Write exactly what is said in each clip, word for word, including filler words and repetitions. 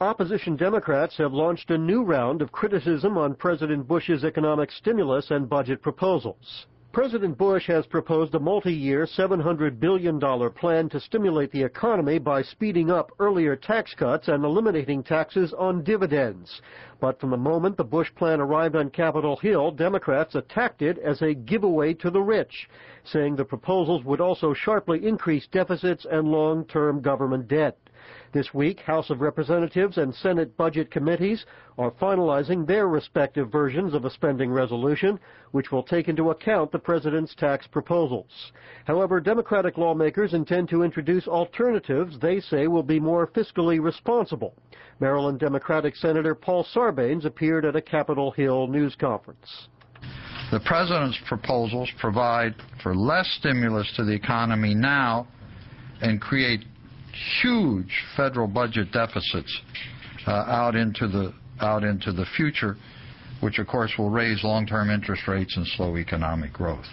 opposition Democrats have launched a new round of criticism on President Bush's economic stimulus and budget proposals. President Bush has proposed a multi-year seven hundred billion dollars plan to stimulate the economy by speeding up earlier tax cuts and eliminating taxes on dividends. But from the moment the Bush plan arrived on Capitol Hill, Democrats attacked it as a giveaway to the rich, saying the proposals would also sharply increase deficits and long-term government debt. This week, House of Representatives and Senate Budget Committees are finalizing their respective versions of a spending resolution, which will take into account the president's tax proposals. However, Democratic lawmakers intend to introduce alternatives they say will be more fiscally responsible. Maryland Democratic Senator Paul Sarbanes appeared at a Capitol Hill news conference. The president's proposals provide for less stimulus to the economy now and create huge federal budget deficits uh, out into the out into the future, which of course will raise long-term interest rates and slow economic growth.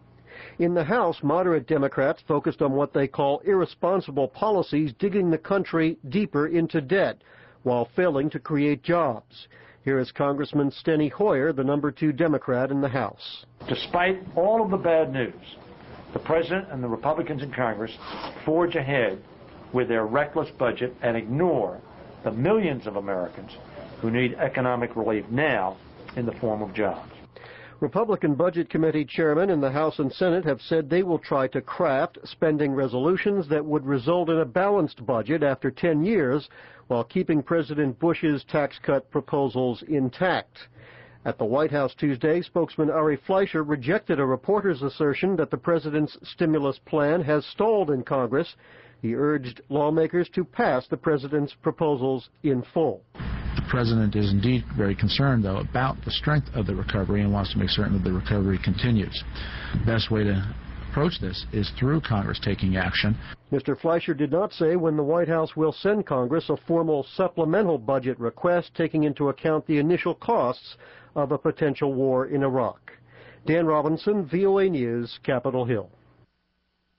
In the House, moderate Democrats focused on what they call irresponsible policies digging the country deeper into debt while failing to create jobs. Here is Congressman Steny Hoyer, the number two Democrat in the House. Despite all of the bad news, the President and the Republicans in Congress forge ahead with their reckless budget and ignore the millions of Americans who need economic relief now in the form of jobs. Republican Budget Committee chairmen in the House and Senate have said they will try to craft spending resolutions that would result in a balanced budget after ten years while keeping President Bush's tax cut proposals intact. At the White House Tuesday, spokesman Ari Fleischer rejected a reporter's assertion that the president's stimulus plan has stalled in Congress. He urged lawmakers to pass the president's proposals in full. The president is indeed very concerned, though, about the strength of the recovery and wants to make certain that the recovery continues. The best way to approach this is through Congress taking action. Mister Fleischer did not say when the White House will send Congress a formal supplemental budget request taking into account the initial costs of a potential war in Iraq. Dan Robinson, V O A News, Capitol Hill.